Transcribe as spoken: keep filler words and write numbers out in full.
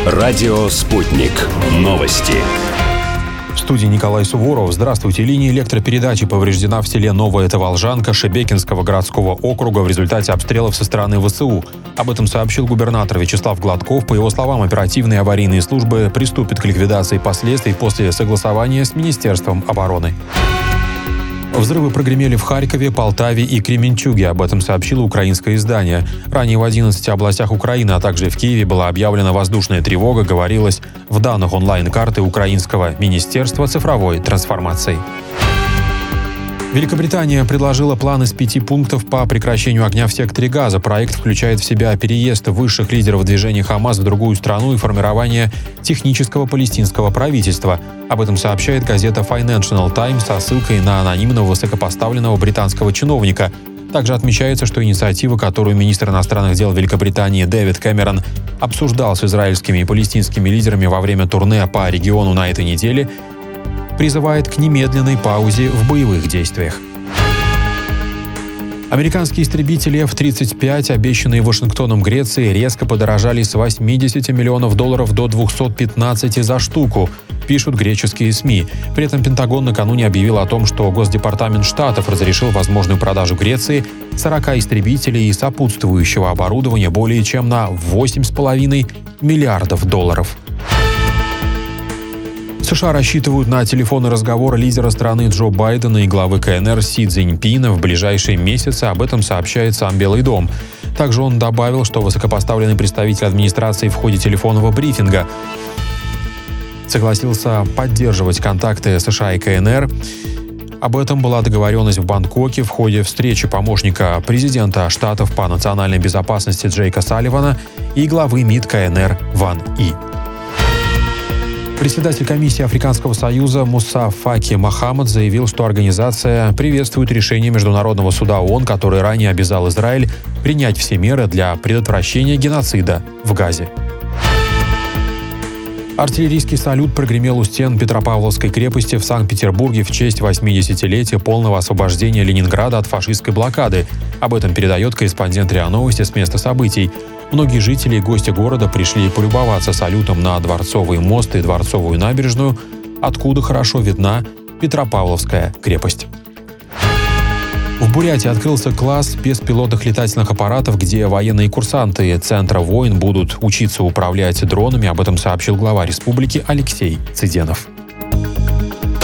Радио «Спутник». Новости. В студии Николай Суворов. Здравствуйте. Линия электропередачи повреждена в селе Новая Таволжанка Шебекинского городского округа в результате обстрелов со стороны ВСУ. Об этом сообщил губернатор Вячеслав Гладков. По его словам, оперативные аварийные службы приступят к ликвидации последствий после согласования с Министерством обороны. Взрывы прогремели в Харькове, Полтаве и Кременчуге. Об этом сообщило украинское издание. Ранее в одиннадцати областях Украины, а также в Киеве была объявлена воздушная тревога, говорилось в данных онлайн-карты Украинского министерства цифровой трансформации. Великобритания предложила план из пяти пунктов по прекращению огня в секторе Газа. Проект включает в себя переезд высших лидеров движения «Хамас» в другую страну и формирование технического палестинского правительства. Об этом сообщает газета Financial Times со ссылкой на анонимного высокопоставленного британского чиновника. Также отмечается, что инициатива, которую министр иностранных дел Великобритании Дэвид Кэмерон обсуждал с израильскими и палестинскими лидерами во время турне по региону на этой неделе, призывает к немедленной паузе в боевых действиях. Американские истребители эф тридцать пять, обещанные Вашингтоном Греции, резко подорожали с восьмидесяти миллионов долларов до двухсот пятнадцати за штуку, пишут греческие СМИ. При этом Пентагон накануне объявил о том, что Госдепартамент Штатов разрешил возможную продажу Греции сорока истребителей и сопутствующего оборудования более чем на восемь с половиной миллиардов долларов. США рассчитывают на телефонный разговор лидера страны Джо Байдена и главы ка эн эр Си Цзиньпина в ближайшие месяцы. Об этом сообщает сам Белый дом. Также он добавил, что высокопоставленный представитель администрации в ходе телефонного брифинга согласился поддерживать контакты США и ка эн эр. Об этом была договоренность в Бангкоке в ходе встречи помощника президента Штатов по национальной безопасности Джейка Салливана и главы МИД ка эн эр Ван И. Председатель комиссии Африканского союза Муса Факи Мохаммад заявил, что организация приветствует решение Международного суда ООН, который ранее обязал Израиль принять все меры для предотвращения геноцида в Газе. Артиллерийский салют прогремел у стен Петропавловской крепости в Санкт-Петербурге в честь восьмидесятилетия полного освобождения Ленинграда от фашистской блокады. Об этом передает корреспондент РИА Новости с места событий. Многие жители и гости города пришли полюбоваться салютом на Дворцовый мост и Дворцовую набережную, откуда хорошо видна Петропавловская крепость. В Бурятии открылся класс беспилотных летательных аппаратов, где военные курсанты Центра войн будут учиться управлять дронами. Об этом сообщил глава республики Алексей Цыденов.